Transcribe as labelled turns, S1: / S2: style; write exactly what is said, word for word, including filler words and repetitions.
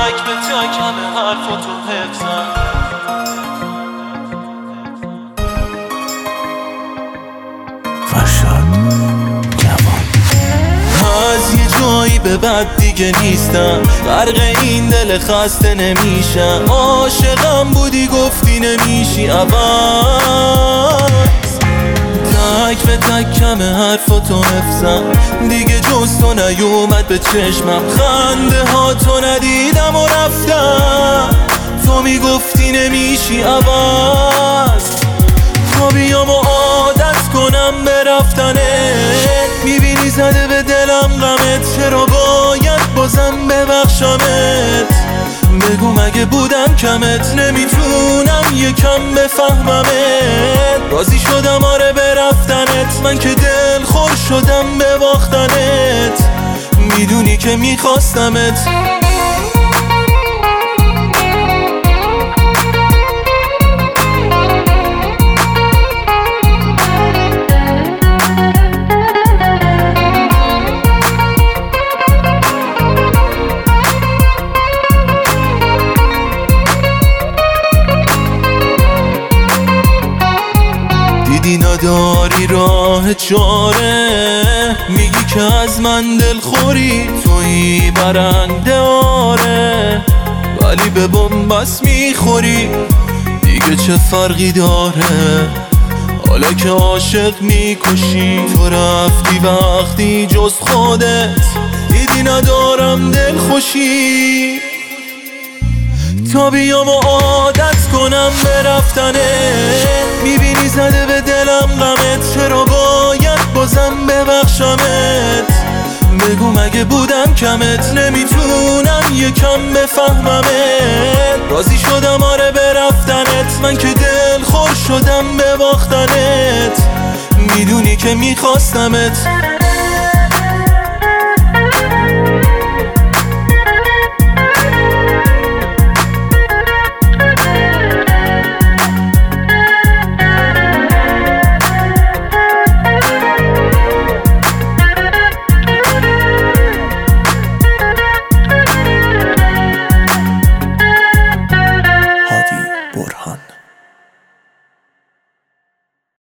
S1: تک به تک همه حرفاتو حفظم. از یه جایی به بعد دیگه نیستم، غرق این دل خسته نمیشم. عاشقم بودی گفتی نمیشی عوض، تک به تک همه حرفاتو حفظم. دیگه جز تو نیومد به چشمم، خنده ها تو ندیدم و رفتم. تو میگفتی نمیشی عوض، تا بیام و عادت کنم به رفتنت. میبینی زده به دلم غمت، چرا باید بازم ببخشمت؟ بگو مگه بودم کمت، نمیتونم یکم بفهممت. راضی شدم آره به رفتنت، من که دل خور شدم به باختنت. میدونی که میخواستمت. دیدی نداری راه چاره، میگی که از من دل خوری، تویی برنده آره، ولی به بنبست میخوری. دیگه چه فرقی داره حالا که عاشق میکشی؟ تو رفتی وقتی جز خودت دیدی ندارم دل خوشی. تا بیام و عادت کنم به رفتنت، میبینی زده به دلم غمت، چرا باید بازم ببخشمت؟ بگو مگه بودم کمت، نمیتونم یکم بفهممت. راضی شدم آره به رفتنت، من که دل خور شدم به باختنت. میدونی که میخواستمت.